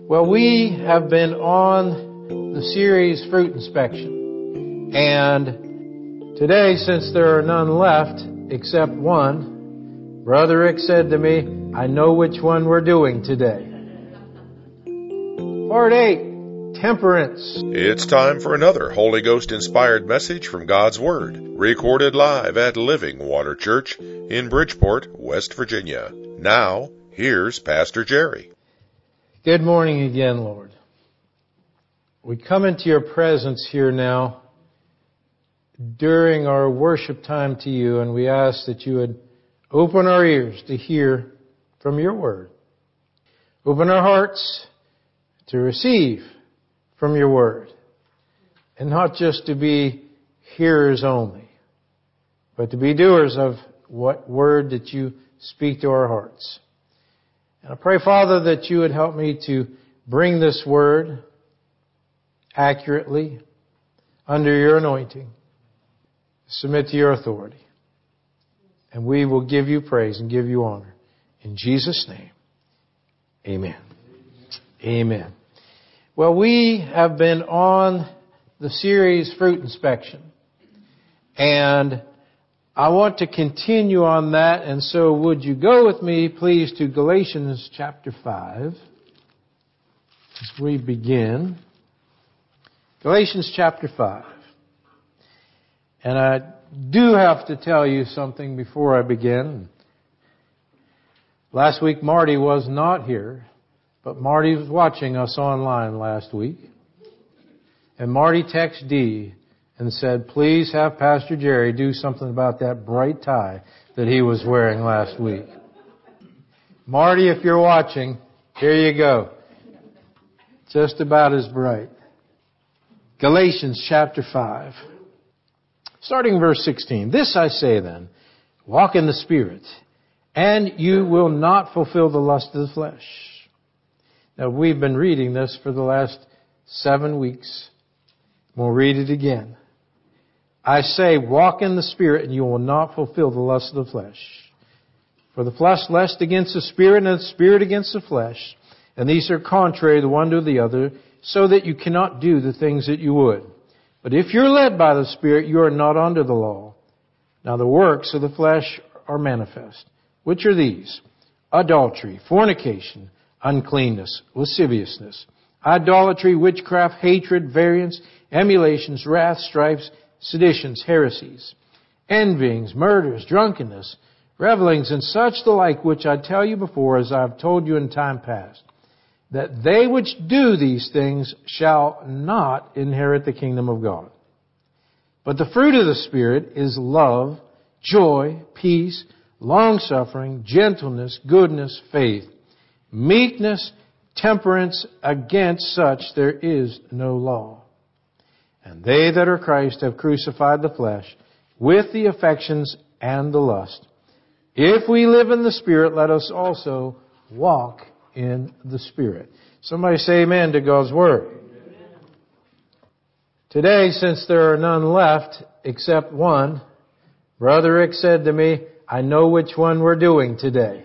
Well, we have been on the series Fruit Inspection. And today, since there are none left except one, Brother Rick said to me, I know which one we're doing today. Part 8, Temperance. It's time for another Holy Ghost-inspired message from God's Word, recorded live at Living Water Church in Bridgeport, West Virginia. Now, here's Pastor Jerry. Good morning again, Lord. We come into your presence here now during our worship time to you, and we ask that you would open our ears to hear from your word. Open our hearts to receive from your word, and not just to be hearers only, but to be doers of what word that you speak to our hearts. And I pray, Father, that you would help me to bring this word accurately under your anointing, submit to your authority. And we will give you praise and give you honor. In Jesus' name, amen. Amen. Well, we have been on the series Fruit Inspection. And I want to continue on that, and so would you go with me, please, to Galatians chapter 5 as we begin. Galatians chapter 5. And I do have to tell you something before I begin. Last week Marty was not here, but Marty was watching us online last week. And Marty texted Dee and said, please have Pastor Jerry do something about that bright tie that he was wearing last week. Marty, if you're watching, here you go. Just about as bright. Galatians chapter 5. Starting verse 16. This I say then, walk in the Spirit, and you will not fulfill the lust of the flesh. Now we've been reading this for the last 7 weeks. We'll read it again. I say, walk in the Spirit, and you will not fulfill the lust of the flesh. For the flesh lusts against the Spirit, and the Spirit against the flesh. And these are contrary the one to the other, so that you cannot do the things that you would. But if you're led by the Spirit, you are not under the law. Now the works of the flesh are manifest. Which are these? Adultery, fornication, uncleanness, lasciviousness, idolatry, witchcraft, hatred, variance, emulations, wrath, strifes, seditions, heresies, envyings, murders, drunkenness, revelings, and such the like, which I tell you before, as I have told you in time past, that they which do these things shall not inherit the kingdom of God. But the fruit of the Spirit is love, joy, peace, long-suffering, gentleness, goodness, faith, meekness, temperance. Against such there is no law. And they that are Christ have crucified the flesh with the affections and the lust. If we live in the Spirit, let us also walk in the Spirit. Somebody say amen to God's Word. Amen. Today, since there are none left except one, Brother Rick said to me, I know which one we're doing today.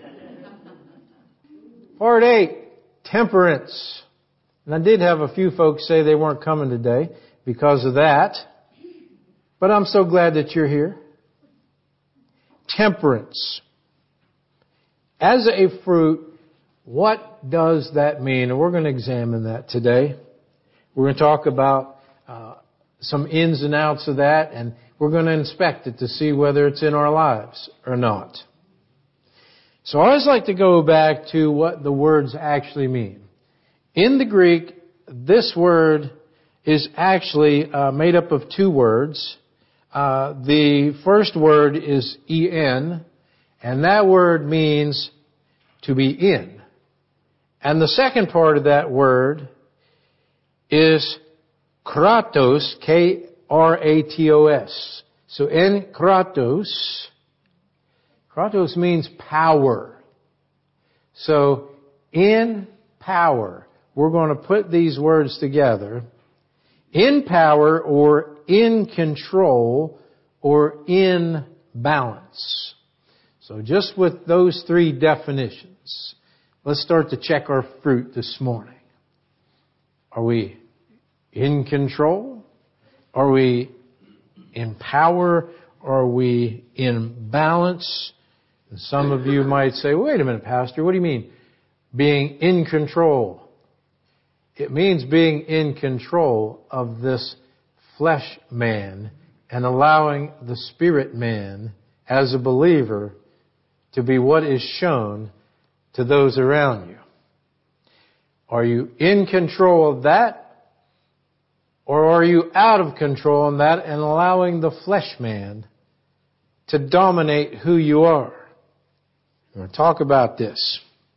Part 8, Temperance. And I did have a few folks say they weren't coming today because of that. But I'm so glad that you're here. Temperance. As a fruit, what does that mean? And we're going to examine that today. We're going to talk about some ins and outs of that, and we're going to inspect it to see whether it's in our lives or not. So I always like to go back to what the words actually mean. In the Greek, this word is actually made up of two words. The first word is en, and that word means to be in. And the second part of that word is kratos, K-R-A-T-O-S. So en kratos, kratos means power. So in power, we're going to put these words together. In power, or in control, or in balance. So just with those three definitions, let's start to check our fruit this morning. Are we in control? Are we in power? Are we in balance? And some of you might say, wait a minute, Pastor, what do you mean being in control? It means being in control of this flesh man and allowing the spirit man as a believer to be what is shown to those around you. Are you in control of that? Or are you out of control in that and allowing the flesh man to dominate who you are? We're going to talk about this.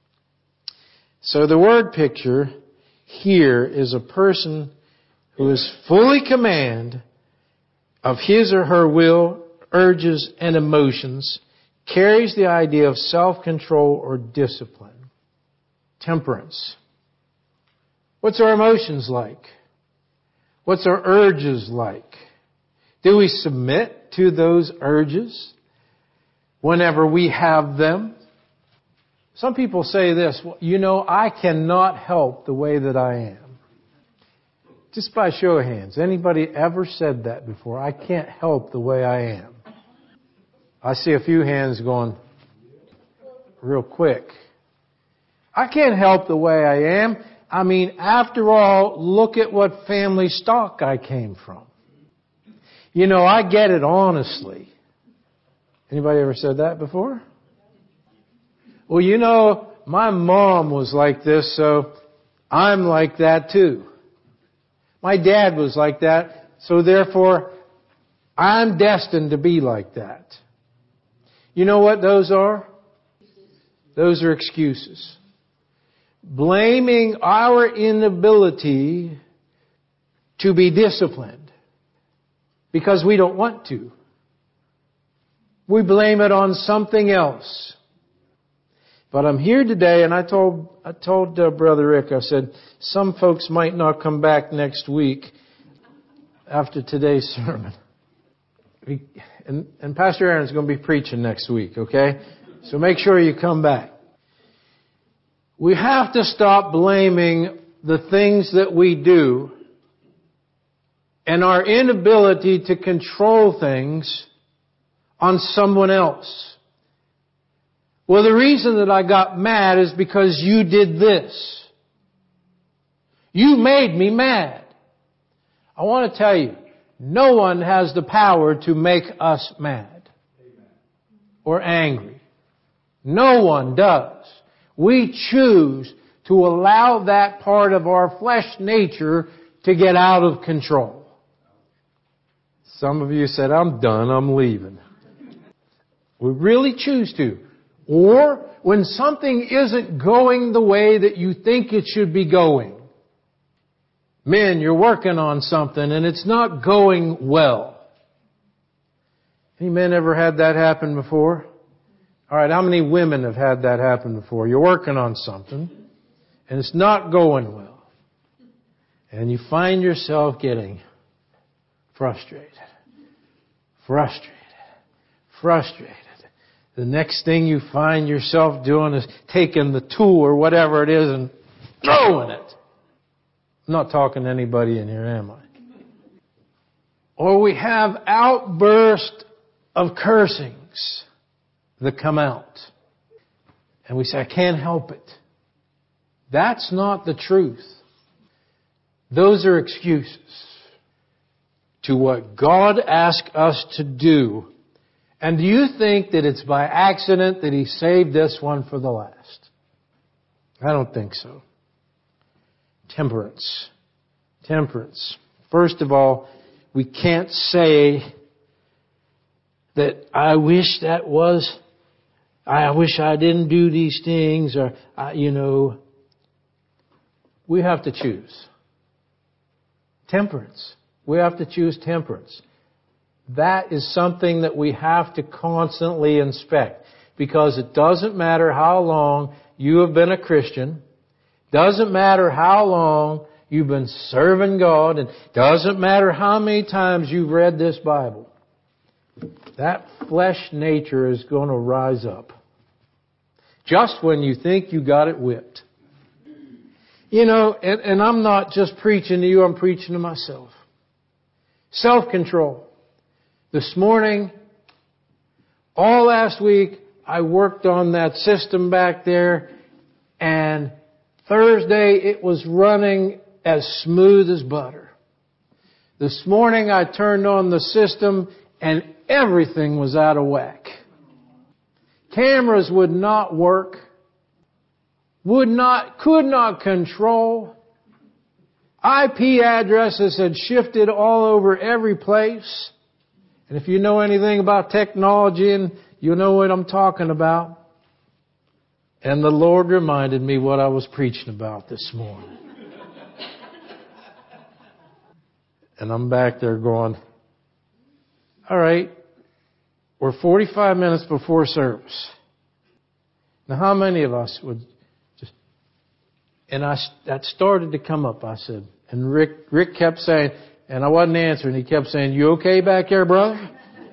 So the word picture here is a person who is fully command of his or her will, urges, and emotions, carries the idea of self-control or discipline. Temperance. What's our emotions like? What's our urges like? Do we submit to those urges whenever we have them? Some people say this, well, you know, I cannot help the way that I am. Just by show of hands, anybody ever said that before? I can't help the way I am. I see a few hands going real quick. I can't help the way I am. I mean, after all, look at what family stock I came from. You know, I get it honestly. Anybody ever said that before? Well, you know, my mom was like this, so I'm like that too. My dad was like that, so therefore I'm destined to be like that. You know what those are? Those are excuses. Blaming our inability to be disciplined because we don't want to. We blame it on something else. But I'm here today, and I told Brother Rick, I said, some folks might not come back next week after today's sermon. And Pastor Aaron's going to be preaching next week, okay? So make sure you come back. We have to stop blaming the things that we do and our inability to control things on someone else. Well, the reason that I got mad is because you did this. You made me mad. I want to tell you, no one has the power to make us mad or angry. No one does. We choose to allow that part of our flesh nature to get out of control. Some of you said, I'm done, I'm leaving. We really choose to. Or when something isn't going the way that you think it should be going. Men, you're working on something and it's not going well. Any men ever had that happen before? All right, how many women have had that happen before? You're working on something and it's not going well. And you find yourself getting frustrated. The next thing you find yourself doing is taking the tool or whatever it is and throwing it. I'm not talking to anybody in here, am I? Or we have outbursts of cursings that come out. And we say, I can't help it. That's not the truth. Those are excuses to what God asked us to do. And do you think that it's by accident that He saved this one for the last? I don't think so. Temperance. First of all, we can't say that I wish I didn't do these things, or, we have to choose. Temperance. We have to choose temperance. That is something that we have to constantly inspect, because it doesn't matter how long you have been a Christian, doesn't matter how long you've been serving God, and doesn't matter how many times you've read this Bible. That flesh nature is going to rise up just when you think you got it whipped. You know, and I'm not just preaching to you, I'm preaching to myself. Self-control. This morning, all last week, I worked on that system back there, and Thursday it was running as smooth as butter. This morning I turned on the system and everything was out of whack. Cameras would not work. Could not control. IP addresses had shifted all over every place. And if you know anything about technology, and you know what I'm talking about. And the Lord reminded me what I was preaching about this morning. And I'm back there going, all right, we're 45 minutes before service. Now how many of us would just, and that started to come up, I said, and Rick kept saying, and I wasn't answering, he kept saying, you okay back there, brother?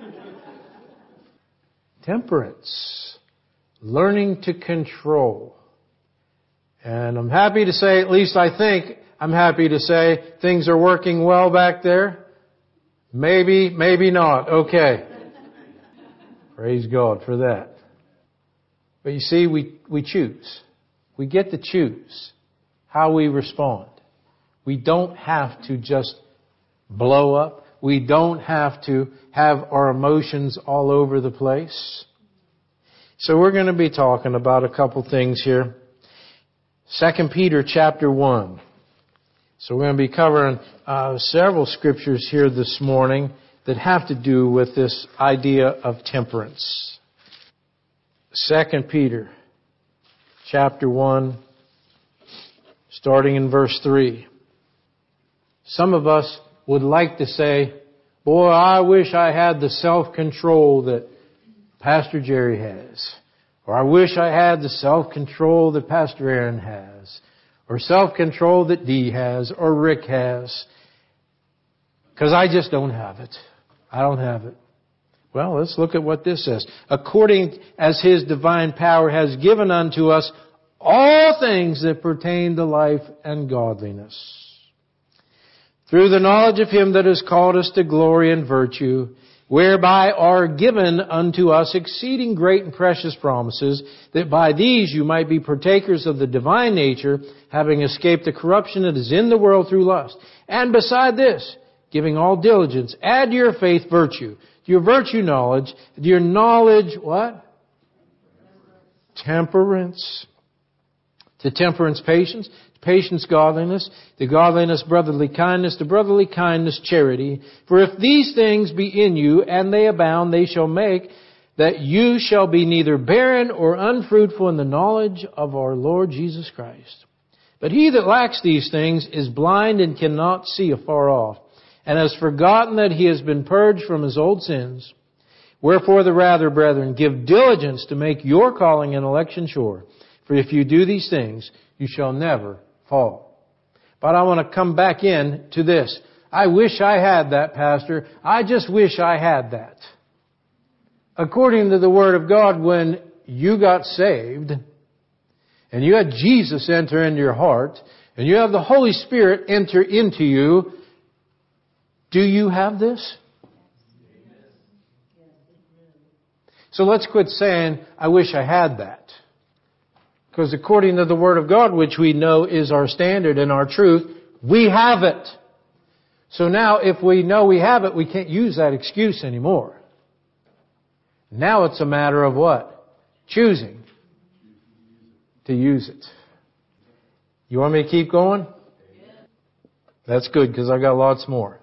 Temperance. Learning to control. And I'm happy to say, at least I think, I'm happy to say, things are working well back there. Maybe not. Okay. Praise God for that. But you see, we choose. We get to choose how we respond. We don't have to just blow up. We don't have to have our emotions all over the place. So we're going to be talking about a couple things here. 2 Peter chapter 1. So we're going to be covering several scriptures here this morning that have to do with this idea of temperance. 2 Peter chapter 1, starting in verse 3. Some of us would like to say, boy, I wish I had the self-control that Pastor Jerry has. Or I wish I had the self-control that Pastor Aaron has. Or self-control that Dee has. Or Rick has. Because I just don't have it. I don't have it. Well, let's look at what this says. According as His divine power has given unto us all things that pertain to life and godliness, through the knowledge of Him that has called us to glory and virtue, whereby are given unto us exceeding great and precious promises, that by these you might be partakers of the divine nature, having escaped the corruption that is in the world through lust. And beside this, giving all diligence, add to your faith virtue, to your virtue knowledge, to your knowledge what? Temperance. To temperance patience, to patience godliness, to godliness brotherly kindness, to brotherly kindness charity. For if these things be in you, and they abound, they shall make that you shall be neither barren or unfruitful in the knowledge of our Lord Jesus Christ. But he that lacks these things is blind and cannot see afar off, and has forgotten that he has been purged from his old sins. Wherefore the rather, brethren, give diligence to make your calling and election sure. For if you do these things, you shall never fall. But I want to come back in to this. I wish I had that, Pastor. I just wish I had that. According to the Word of God, when you got saved, and you had Jesus enter into your heart, and you have the Holy Spirit enter into you, do you have this? So let's quit saying, I wish I had that. Because according to the Word of God, which we know is our standard and our truth, we have it. So now if we know we have it, we can't use that excuse anymore. Now it's a matter of what? Choosing to use it. You want me to keep going? That's good, because I got lots more.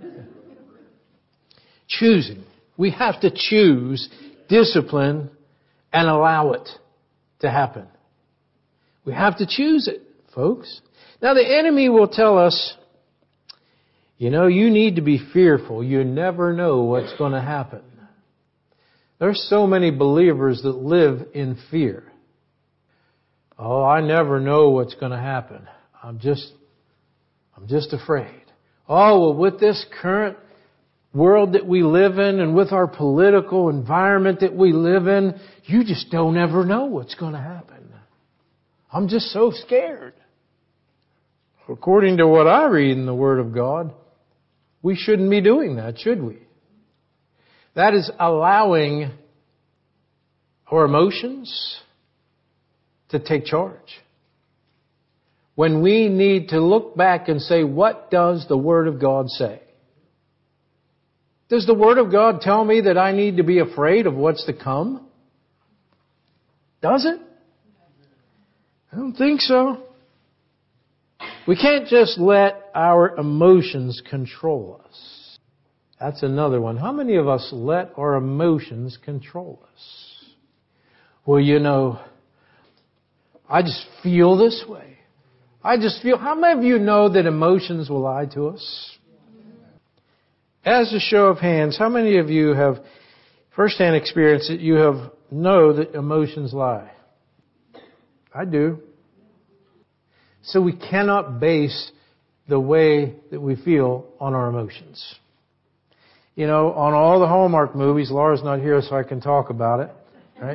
Choosing. We have to choose discipline and allow it to happen. We have to choose it, folks. Now the enemy will tell us, you need to be fearful. You never know what's going to happen. There's so many believers that live in fear. Oh, I never know what's going to happen. I'm just afraid. Oh, well, with this current world that we live in and with our political environment that we live in, you just don't ever know what's going to happen. I'm just so scared. according to what I read in the Word of God, we shouldn't be doing that, should we? That is allowing our emotions to take charge. When we need to look back and say, what does the Word of God say? Does the Word of God tell me that I need to be afraid of what's to come? Does it? I don't think so. We can't just let our emotions control us. That's another one. How many of us let our emotions control us? Well, I just feel this way. How many of you know that emotions will lie to us? As a show of hands, how many of you have first-hand experience that you know that emotions lie? I do. So we cannot base the way that we feel on our emotions. On all the Hallmark movies, Laura's not here so I can talk about it, right?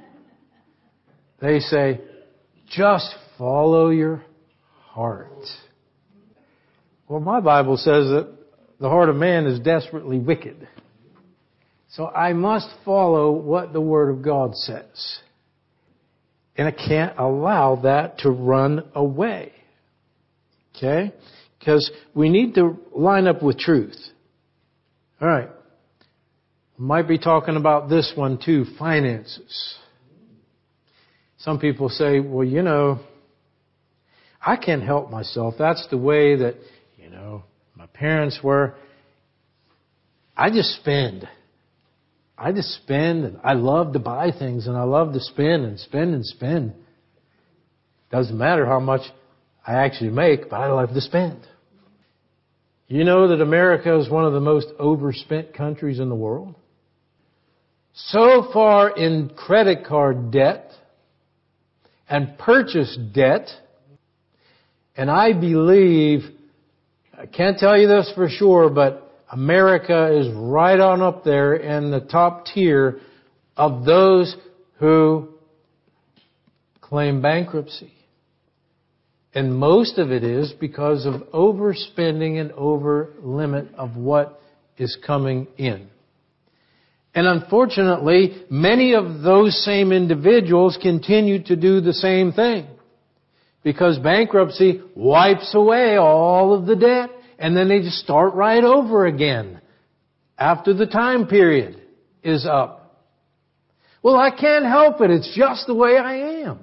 They say, just follow your heart. Well, my Bible says that the heart of man is desperately wicked. So I must follow what the Word of God says. And I can't allow that to run away. Okay? Because we need to line up with truth. All right. Might be talking about this one too, finances. Some people say, well, I can't help myself. That's the way that, my parents were. I just spend. And I love to buy things and I love to spend and spend and spend. Doesn't matter how much I actually make, but I love to spend. You know that America is one of the most overspent countries in the world? So far in credit card debt and purchase debt, and I believe, I can't tell you this for sure, but America is right on up there in the top tier of those who claim bankruptcy. And most of it is because of overspending and over limit of what is coming in. And unfortunately, many of those same individuals continue to do the same thing. Because bankruptcy wipes away all of the debt. And then they just start right over again after the time period is up. Well, I can't help it. It's just the way I am.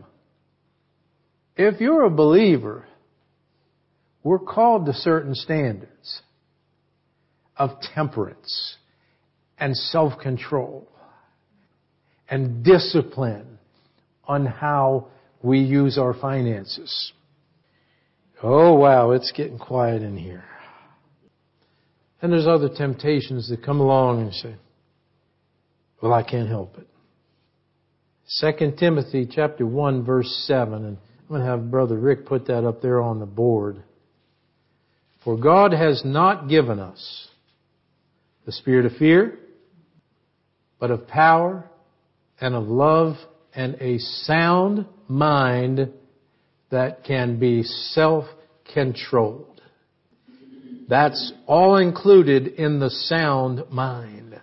If you're a believer, we're called to certain standards of temperance and self-control and discipline on how we use our finances. Oh, wow, it's getting quiet in here. And there's other temptations that come along and say, well, I can't help it. 2 Timothy chapter 1, verse 7, and I'm going to have Brother Rick put that up there on the board. For God has not given us the spirit of fear, but of power and of love and a sound mind that can be self-controlled. That's all included in the sound mind.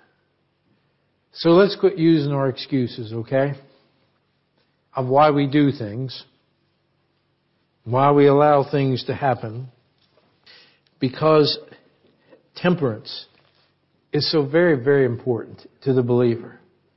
So let's quit using our excuses, okay? Of why we do things. Why we allow things to happen. Because temperance is so very, very important to the believer.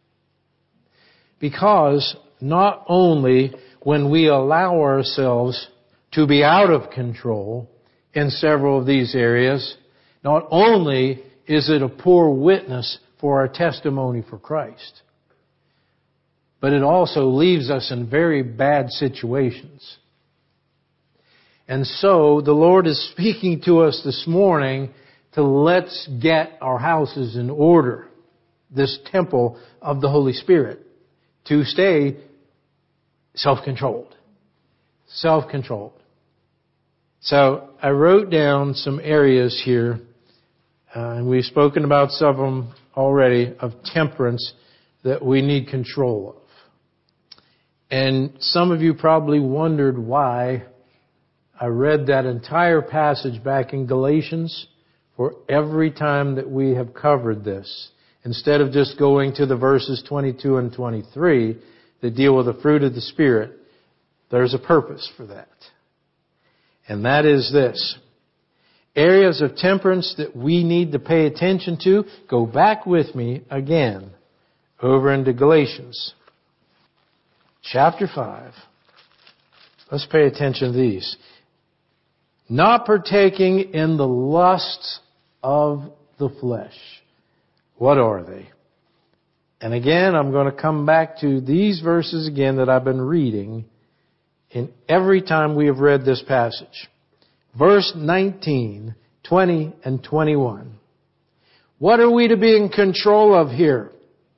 Because not only when we allow ourselves to be out of control in several of these areas, not only is it a poor witness for our testimony for Christ, but it also leaves us in very bad situations. And so the Lord is speaking to us this morning to let's get our houses in order, this temple of the Holy Spirit, to stay self-controlled. Self-controlled. So I wrote down some areas here, and we've spoken about some of them already, of temperance that we need control of. And some of you probably wondered why I read that entire passage back in Galatians for every time that we have covered this. Instead of just going to the verses 22 and 23 that deal with the fruit of the Spirit, there's a purpose for that. And that is this. Areas of temperance that we need to pay attention to. Go back with me again over into Galatians chapter 5. Let's pay attention to these. Not partaking in the lusts of the flesh. What are they? And again, I'm going to come back to these verses again that I've been reading in every time we have read this passage. Verse 19, 20, and 21. What are we to be in control of here?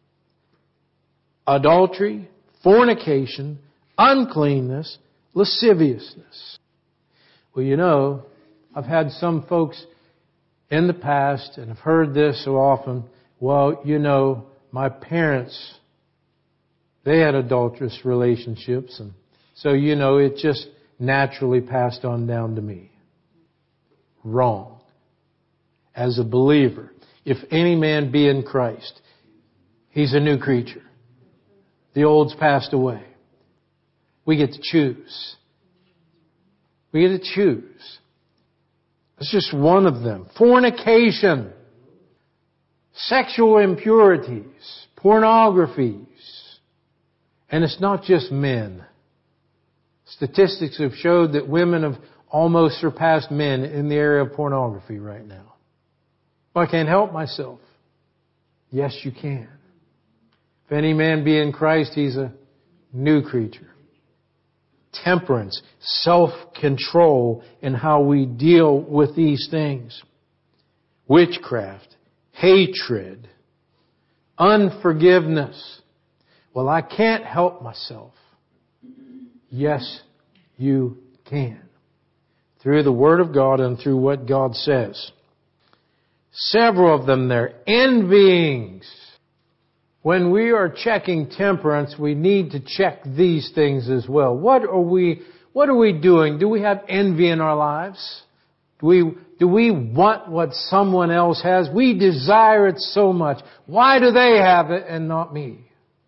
Adultery, fornication, uncleanness, lasciviousness. Well, you know, I've had some folks in the past, and I've heard this so often, well, you know, my parents, they had adulterous relationships, and so, you know, it just naturally passed on down to me. Wrong. As a believer, if any man be in Christ, he's a new creature. The old's passed away. We get to choose. We get to choose. That's just one of them. Fornication, sexual impurities, pornographies. And it's not just men. Statistics have showed that women have almost surpassed men in the area of pornography right now. Well, I can't help myself. Yes, you can. If any man be in Christ, he's a new creature. Temperance, self-control in how we deal with these things. Witchcraft, hatred, unforgiveness. Well, I can't help myself. Yes, you can. Through the Word of God and through what God says. Several of them there. Envyings. When we are checking temperance, we need to check these things as well. What are we doing? Do we have envy in our lives? Do we want what someone else has? We desire it so much. Why do they have it and not me?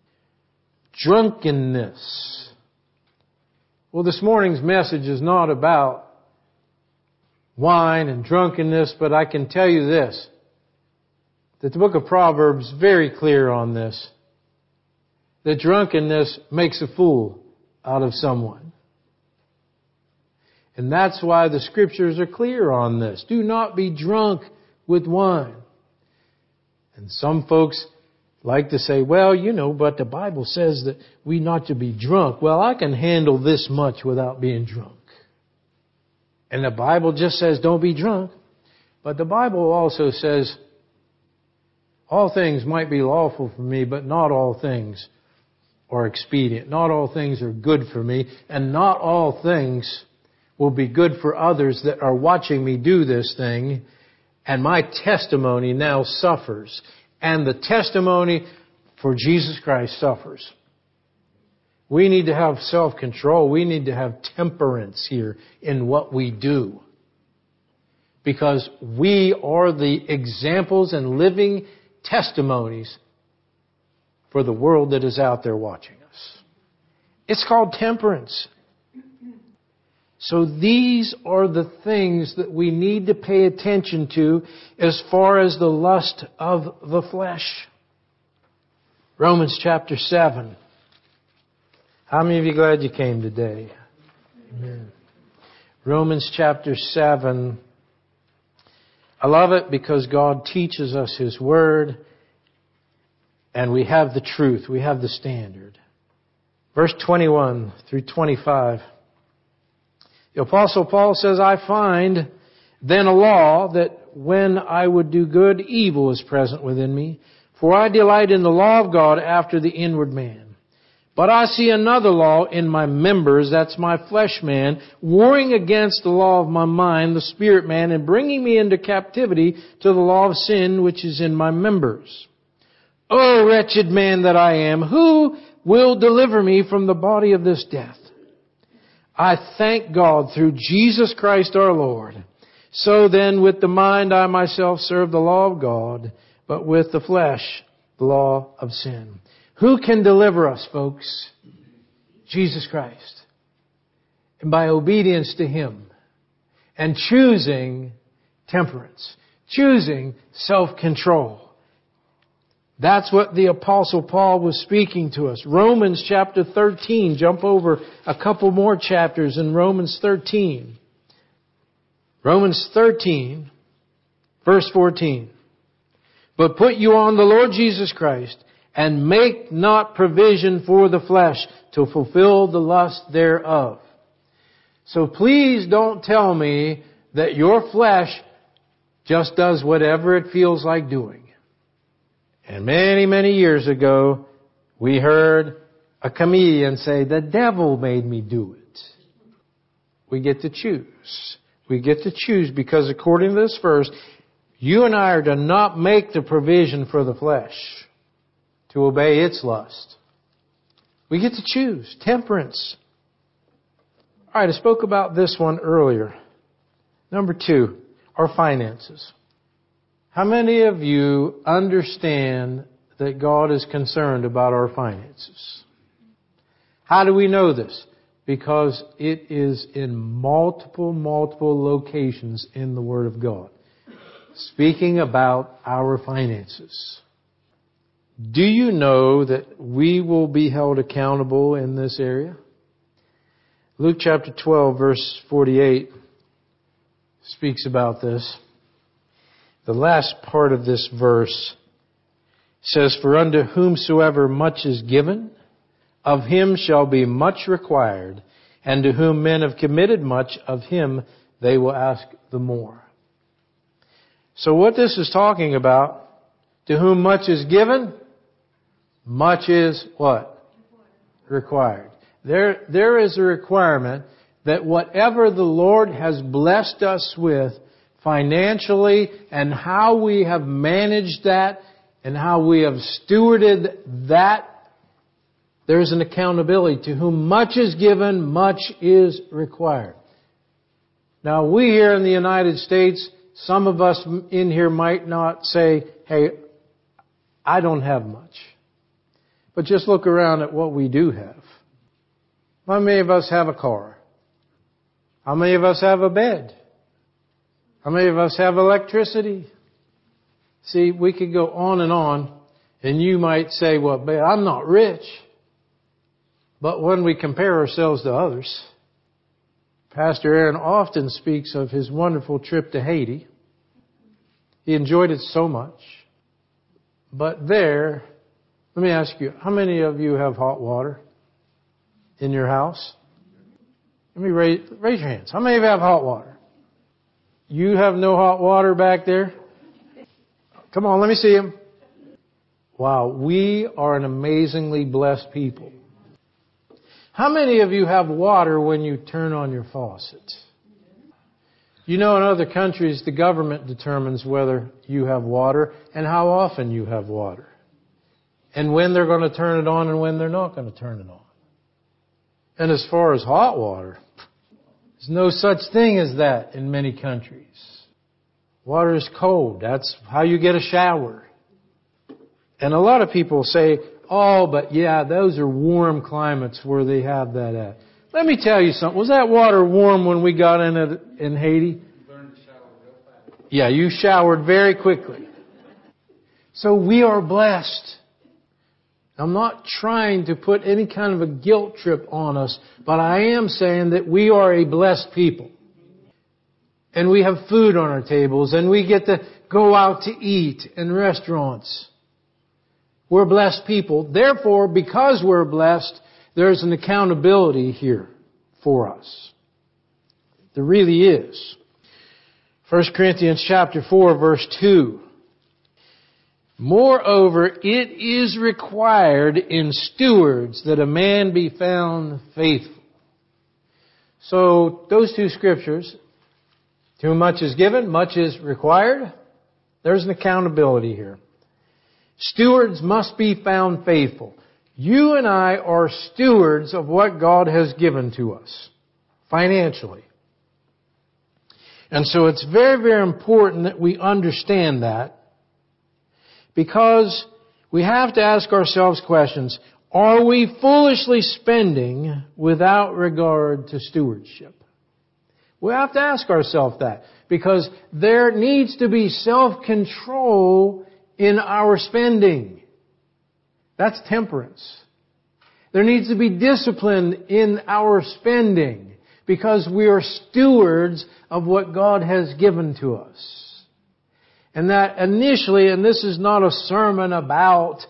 Drunkenness. Well, this morning's message is not about wine and drunkenness, but I can tell you this, that the book of Proverbs is very clear on this, that drunkenness makes a fool out of someone. And that's why the Scriptures are clear on this. Do not be drunk with wine. And some folks like to say, well, you know, but the Bible says that we not to be drunk. Well, I can handle this much without being drunk. And the Bible just says don't be drunk. But the Bible also says all things might be lawful for me, but not all things are expedient. Not all things are good for me. And not all things will be good for others that are watching me do this thing. And my testimony now suffers. And the testimony for Jesus Christ suffers. We need to have self-control. We need to have temperance here in what we do. Because we are the examples and living testimonies for the world that is out there watching us. It's called temperance. So these are the things that we need to pay attention to as far as the lust of the flesh. Romans chapter 7. How many of you glad you came today? Amen. Romans chapter 7. I love it because God teaches us His Word and we have the truth. We have the standard. Verse 21 through 25. The Apostle Paul says, I find then a law that when I would do good, evil is present within me. For I delight in the law of God after the inward man. But I see another law in my members, that's my flesh man, warring against the law of my mind, the spirit man, and bringing me into captivity to the law of sin which is in my members. O wretched man that I am, who will deliver me from the body of this death? I thank God through Jesus Christ our Lord. So then with the mind I myself serve the law of God, but with the flesh the law of sin. Who can deliver us, folks? Jesus Christ. And by obedience to Him and choosing temperance, choosing self-control. That's what the Apostle Paul was speaking to us. Romans chapter 13. Jump over a couple more chapters in Romans 13. Romans 13, verse 14. But put you on the Lord Jesus Christ, and make not provision for the flesh to fulfill the lust thereof. So please don't tell me that your flesh just does whatever it feels like doing. And many, many years ago, we heard a comedian say, the devil made me do it. We get to choose. We get to choose because according to this verse, you and I are to not make the provision for the flesh to obey its lust. We get to choose temperance. All right, I spoke about this one earlier. Number 2, our finances. How many of you understand that God is concerned about our finances? How do we know this? Because it is in multiple locations in the Word of God. Speaking about our finances. Do you know that we will be held accountable in this area? Luke chapter 12, verse 48 speaks about this. The last part of this verse says, For unto whomsoever much is given, of him shall be much required, and to whom men have committed much, of him they will ask the more. So what this is talking about, to whom much is given, much is what? Required. There is a requirement that whatever the Lord has blessed us with financially and how we have managed that and how we have stewarded that, there's an accountability. To whom much is given, much is required. Now we here in the United States, some of us in here might not say, hey, I don't have much. But just look around at what we do have. How many of us have a car? How many of us have a bed? How many of us have electricity? See, we could go on, and you might say, well, babe, I'm not rich. But when we compare ourselves to others, Pastor Aaron often speaks of his wonderful trip to Haiti. He enjoyed it so much. But there, let me ask you, how many of you have hot water in your house? Let me raise your hands. How many of you have hot water? You have no hot water back there? Come on, let me see them. Wow, we are an amazingly blessed people. How many of you have water when you turn on your faucet? You know, in other countries, the government determines whether you have water and how often you have water. And when they're going to turn it on and when they're not going to turn it on. And as far as hot water, there's no such thing as that in many countries. Water is cold. That's how you get a shower. And a lot of people say, oh, but yeah, those are warm climates where they have that at. Let me tell you something. Was that water warm when we got in it in Haiti? You learned to shower real fast. Yeah, you showered very quickly. So we are blessed. I'm not trying to put any kind of a guilt trip on us, but I am saying that we are a blessed people. And we have food on our tables, and we get to go out to eat in restaurants. We're blessed people. Therefore, because we're blessed, there's an accountability here for us. There really is. 1 Corinthians chapter 4, verse 2. Moreover, it is required in stewards that a man be found faithful. So, those two scriptures, to whom much is given, much is required. There's an accountability here. Stewards must be found faithful. You and I are stewards of what God has given to us. financially. And so it's very, very important that we understand that, because we have to ask ourselves questions. Are we foolishly spending without regard to stewardship? We have to ask ourselves that, because there needs to be self-control in our spending. That's temperance. There needs to be discipline in our spending, because we are stewards of what God has given to us. And that initially, and this is not a sermon about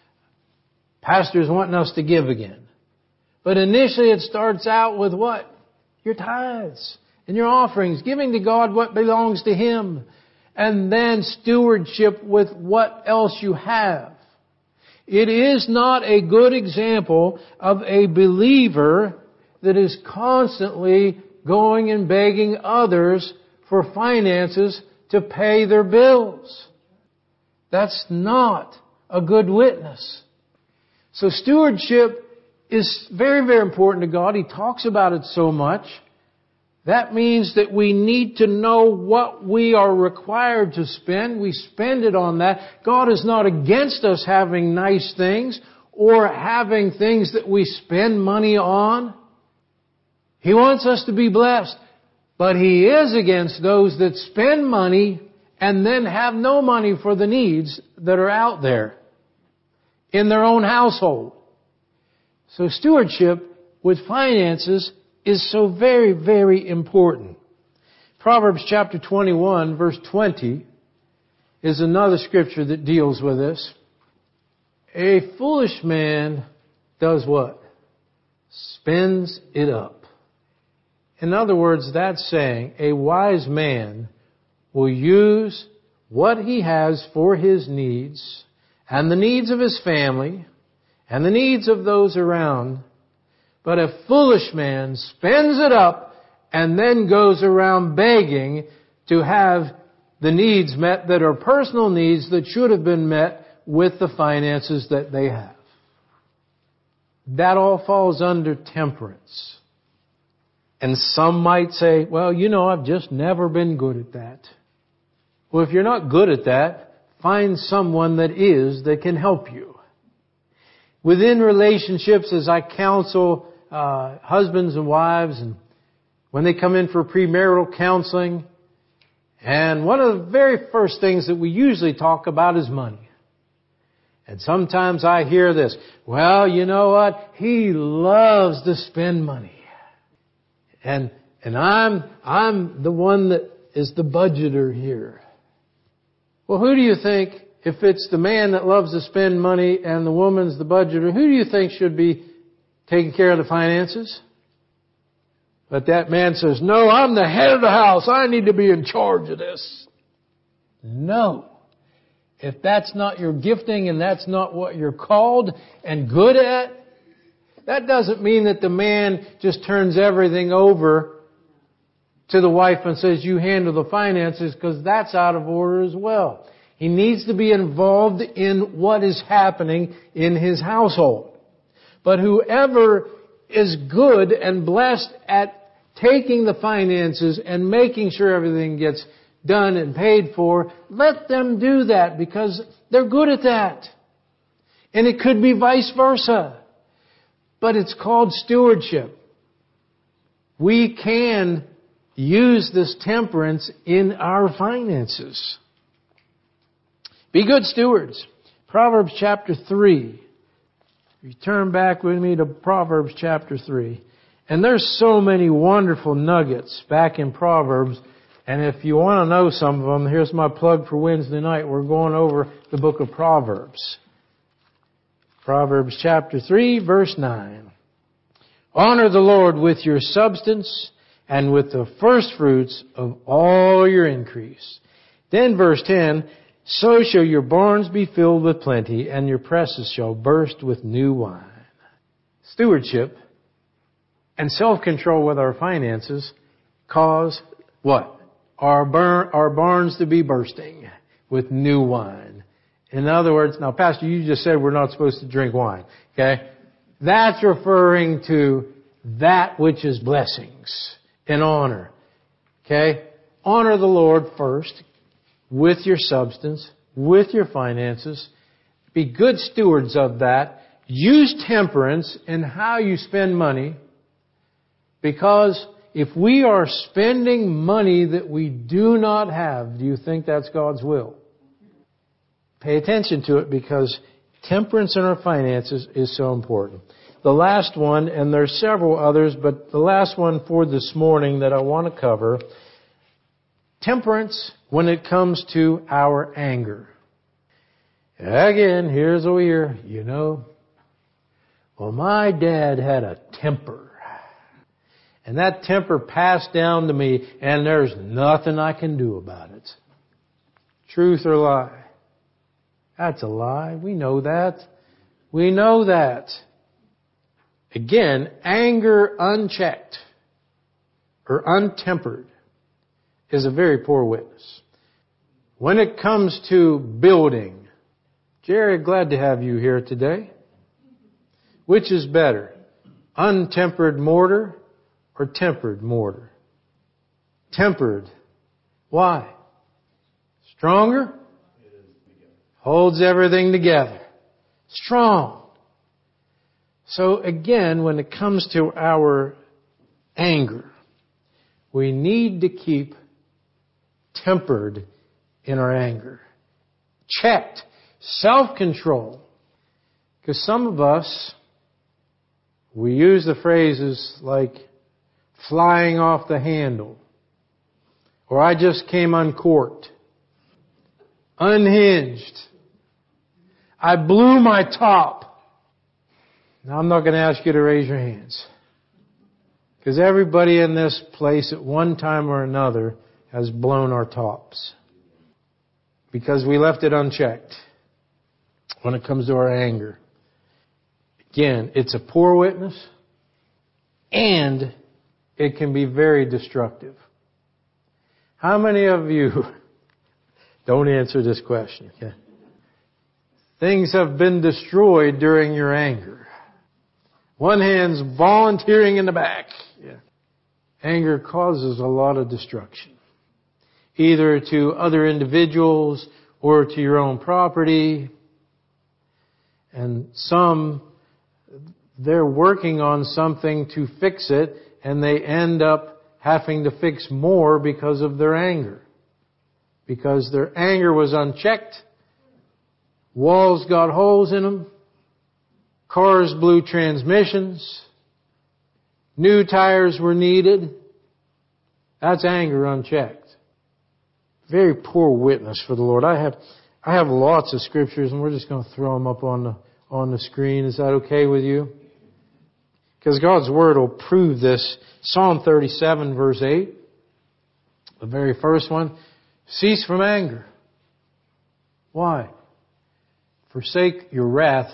pastors wanting us to give again, but initially it starts out with what? Your tithes and your offerings, giving to God what belongs to Him, and then stewardship with what else you have. It is not a good example of a believer that is constantly going and begging others for finances to pay their bills. That's not a good witness. So stewardship is very, very important to God. He talks about it so much. That means that we need to know what we are required to spend. We spend it on that. God is not against us having nice things or having things that we spend money on. He wants us to be blessed. But He is against those that spend money and then have no money for the needs that are out there in their own household. So stewardship with finances is so very, very important. Proverbs chapter 21, verse 20 is another scripture that deals with this. A foolish man does what? Spends it up. In other words, that's saying a wise man will use what he has for his needs and the needs of his family and the needs of those around. But a foolish man spends it up and then goes around begging to have the needs met that are personal needs that should have been met with the finances that they have. That all falls under temperance. And some might say, well, I've just never been good at that. Well, if you're not good at that, find someone that is, that can help you. Within relationships, as I counsel husbands and wives, and when they come in for premarital counseling, and one of the very first things that we usually talk about is money. And sometimes I hear this, well, you know what? He loves to spend money. And I'm the one that is the budgeter here. Well, who do you think, if it's the man that loves to spend money and the woman's the budgeter, who do you think should be taking care of the finances? But that man says, no, I'm the head of the house. I need to be in charge of this. No. If that's not your gifting and that's not what you're called and good at, that doesn't mean that the man just turns everything over to the wife and says, you handle the finances, because that's out of order as well. He needs to be involved in what is happening in his household. But whoever is good and blessed at taking the finances and making sure everything gets done and paid for, let them do that, because they're good at that. And it could be vice versa. But it's called stewardship. We can use this temperance in our finances. Be good stewards. Proverbs chapter 3. You turn back with me to Proverbs chapter 3. And there's so many wonderful nuggets back in Proverbs. And if you want to know some of them, here's my plug for Wednesday night. We're going over the book of Proverbs. Proverbs chapter 3, verse 9. Honor the Lord with your substance and with the first fruits of all your increase. Then verse 10, so shall your barns be filled with plenty, and your presses shall burst with new wine. Stewardship and self-control with our finances cause what? Our barns to be bursting with new wine. In other words, now Pastor, you just said we're not supposed to drink wine. Okay? That's referring to that which is blessings and honor. Okay? Honor the Lord first with your substance, with your finances. Be good stewards of that. Use temperance in how you spend money, because if we are spending money that we do not have, do you think that's God's will? Pay attention to it, because temperance in our finances is so important. The last one, and there's several others, but the last one for this morning that I want to cover, temperance when it comes to our anger. Again, here's what we hear, well, my dad had a temper. And that temper passed down to me, and there's nothing I can do about it. Truth or lie? That's a lie. We know that. We know that. Again, anger unchecked or untempered is a very poor witness. When it comes to building, Jerry, glad to have you here today. Which is better, untempered mortar or tempered mortar? Tempered. Why? Stronger? Holds everything together. Strong. So again, when it comes to our anger, we need to keep tempered in our anger. Checked. Self-control. Because some of us, we use the phrases like flying off the handle, or I just came uncorked, unhinged, I blew my top. Now I'm not going to ask you to raise your hands, because everybody in this place at one time or another has blown our tops because we left it unchecked when it comes to our anger. Again, it's a poor witness, and it can be very destructive. How many of you, don't answer this question, okay? Things have been destroyed during your anger. One hand's volunteering in the back. Yeah. Anger causes a lot of destruction, either to other individuals or to your own property. And some, they're working on something to fix it, and they end up having to fix more because of their anger. Because their anger was unchecked. Walls got holes in them. Cars blew transmissions. New tires were needed. That's anger unchecked. Very poor witness for the Lord. I have lots of scriptures, and we're just going to throw them up on the screen. Is that okay with you? Because God's Word will prove this. Psalm 37, verse 8. The very first one. Cease from anger. Why? Forsake your wrath.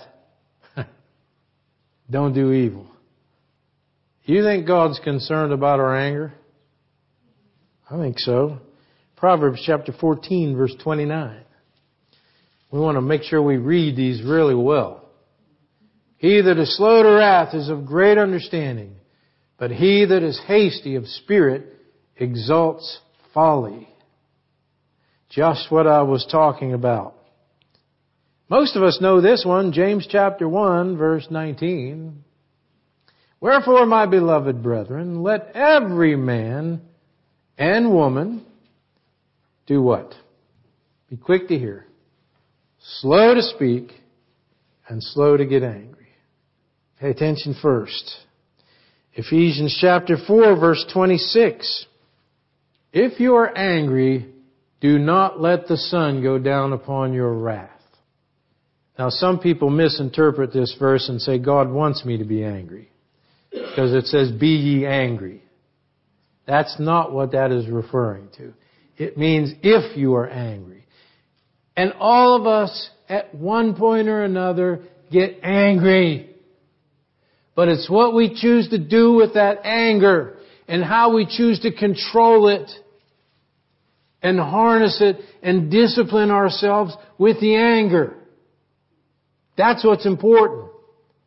Don't do evil. You think God's concerned about our anger? I think so. Proverbs chapter 14, verse 29. We want to make sure we read these really well. He that is slow to wrath is of great understanding, but he that is hasty of spirit exalts folly. Just what I was talking about. Most of us know this one, James chapter 1, verse 19. Wherefore, my beloved brethren, let every man and woman do what? Be quick to hear, slow to speak, and slow to get angry. Pay attention first. Ephesians chapter 4, verse 26. If you are angry, do not let the sun go down upon your wrath. Now, some people misinterpret this verse and say, God wants me to be angry, because it says, be ye angry. That's not what that is referring to. It means if you are angry. And all of us, at one point or another, get angry. But it's what we choose to do with that anger and how we choose to control it and harness it and discipline ourselves with the anger. That's what's important.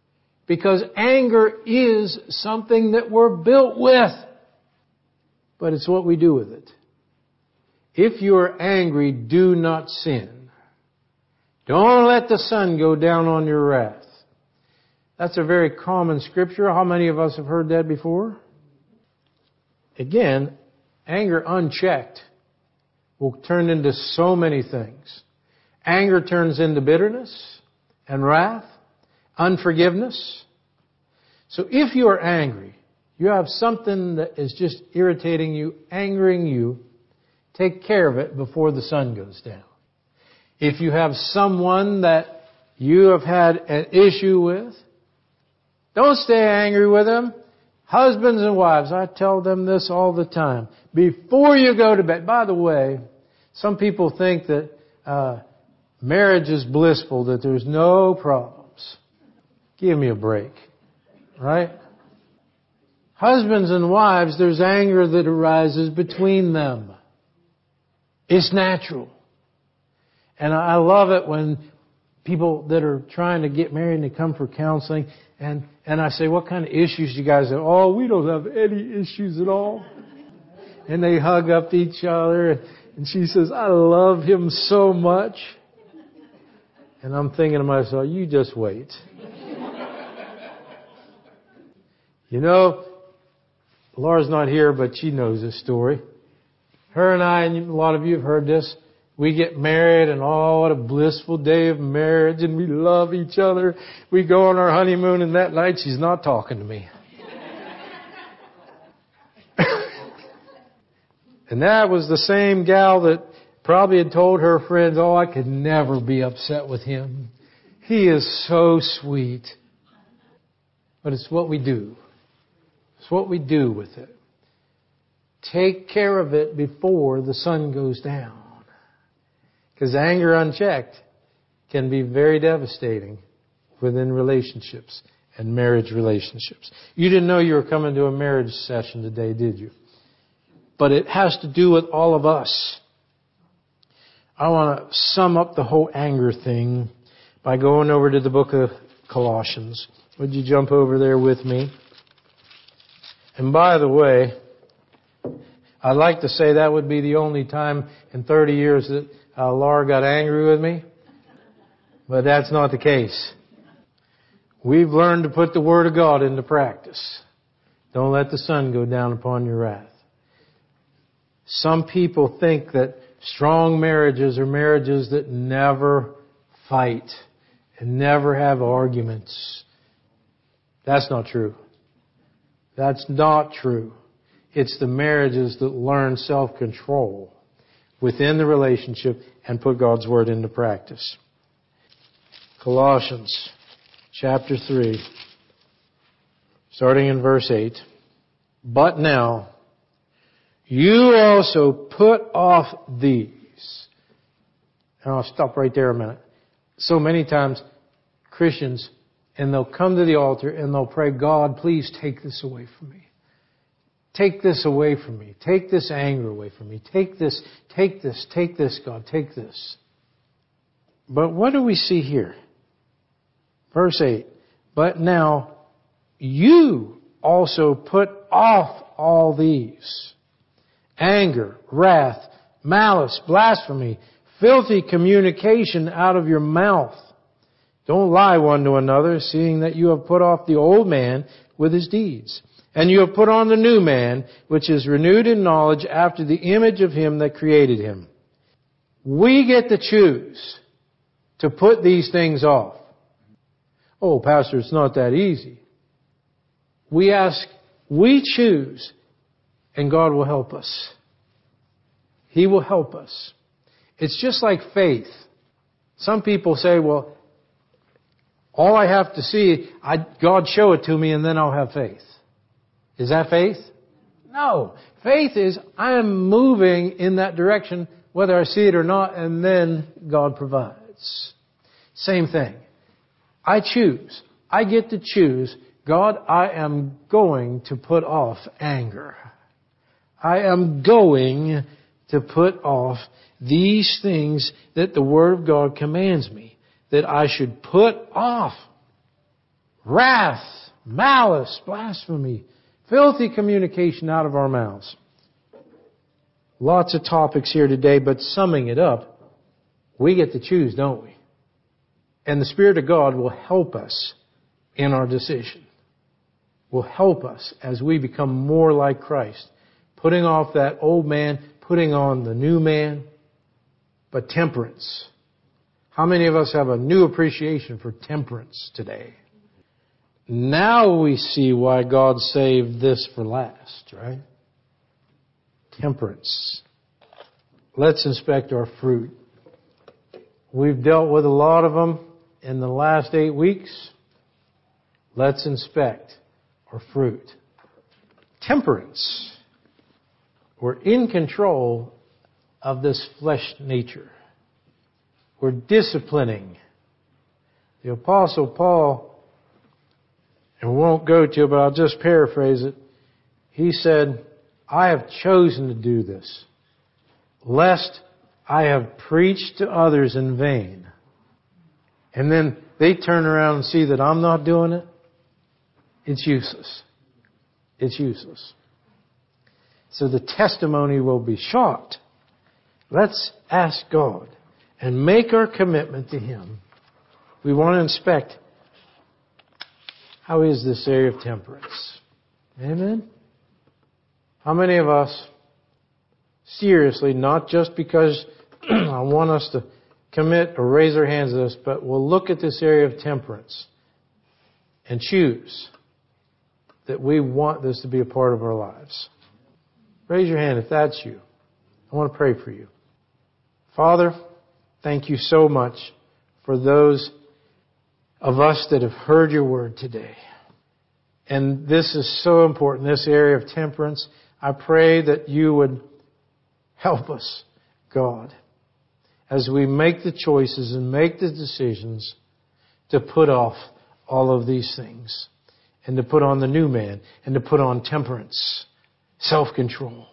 Because anger is something that we're built with. But it's what we do with it. If you are angry, do not sin. Don't let the sun go down on your wrath. That's a very common scripture. How many of us have heard that before? Again, anger unchecked will turn into so many things. Anger turns into bitterness and wrath, unforgiveness. So if you are angry, you have something that is just irritating you, angering you, take care of it before the sun goes down. If you have someone that you have had an issue with, don't stay angry with them. Husbands and wives, I tell them this all the time. Before you go to bed. By the way, some people think that marriage is blissful, that there's no problems. Give me a break. Right? Husbands and wives, there's anger that arises between them. It's natural. And I love it when people that are trying to get married and they come for counseling and I say, what kind of issues do you guys have? Oh, we don't have any issues at all. And they hug up to each other and she says, I love him so much. And I'm thinking to myself, you just wait. You know, Laura's not here, but she knows this story. Her and I, and a lot of you have heard this, we get married and oh, what a blissful day of marriage and we love each other. We go on our honeymoon and that night she's not talking to me. And that was the same gal that probably had told her friends, oh, I could never be upset with him. He is so sweet. But it's what we do. It's what we do with it. Take care of it before the sun goes down. Because anger unchecked can be very devastating within relationships and marriage relationships. You didn't know you were coming to a marriage session today, did you? But it has to do with all of us. I want to sum up the whole anger thing by going over to the book of Colossians. Would you jump over there with me? And by the way, I'd like to say that would be the only time in 30 years that Laura got angry with me. But that's not the case. We've learned to put the Word of God into practice. Don't let the sun go down upon your wrath. Some people think that strong marriages are marriages that never fight and never have arguments. That's not true. That's not true. It's the marriages that learn self-control within the relationship and put God's Word into practice. Colossians chapter 3, starting in verse 8. But now, you also put off these. And I'll stop right there a minute. So many times, Christians, and they'll come to the altar and they'll pray, God, please take this away from me. Take this away from me. Take this anger away from me. Take this, God, take this. But what do we see here? Verse 8. But now you also put off all these: anger, wrath, malice, blasphemy, filthy communication out of your mouth. Don't lie one to another, seeing that you have put off the old man with his deeds. And you have put on the new man, which is renewed in knowledge after the image of him that created him. We get to choose to put these things off. Oh, Pastor, it's not that easy. We choose, and God will help us. He will help us. It's just like faith. Some people say, well, all I have to see, God show it to me and then I'll have faith. Is that faith? No. Faith is I am moving in that direction whether I see it or not, and then God provides. Same thing. I choose. I get to choose. God, I am going to put off anger. I am going to put off these things that the Word of God commands me that I should put off. wrath, malice, blasphemy, filthy communication out of our mouths. Lots of topics here today, but summing it up, we get to choose, don't we? And the Spirit of God will help us in our decision. Will help us as we become more like Christ. Putting off that old man, putting on the new man. But temperance. How many of us have a new appreciation for temperance today? Now we see why God saved this for last, right? Temperance. Let's inspect our fruit. We've dealt with a lot of them in the last 8 weeks. Let's inspect our fruit. Temperance. We're in control of this flesh nature. We're disciplining. The Apostle Paul, and we won't go to it, but I'll just paraphrase it. He said, I have chosen to do this, lest I have preached to others in vain. And then they turn around and see that I'm not doing it. It's useless. It's useless. So the testimony will be short. Let's ask God and make our commitment to Him. We want to inspect, how is this area of temperance? Amen? How many of us, seriously, not just because I want us to commit or raise our hands to this, but we'll look at this area of temperance and choose that we want this to be a part of our lives? Raise your hand if that's you. I want to pray for you. Father, thank you so much for those of us that have heard your word today. And this is so important, this area of temperance. I pray that you would help us, God, as we make the choices and make the decisions to put off all of these things and to put on the new man and to put on temperance, self-control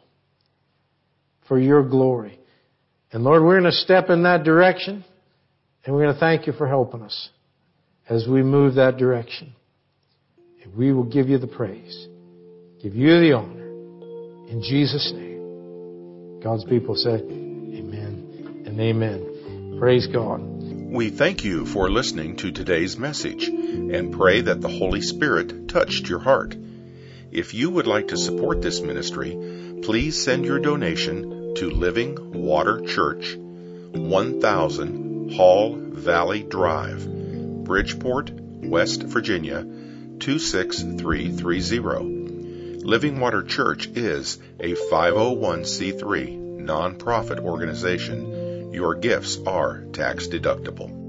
for your glory. And Lord, we're going to step in that direction, and we're going to thank you for helping us as we move that direction. And we will give you the praise, give you the honor, in Jesus' name. God's people say, amen and amen. Praise God. We thank you for listening to today's message and pray that the Holy Spirit touched your heart. If you would like to support this ministry, please send your donation to Living Water Church, 1000 Hall Valley Drive, Bridgeport, West Virginia, 26330. Living Water Church is a 501c3 nonprofit organization. Your gifts are tax deductible.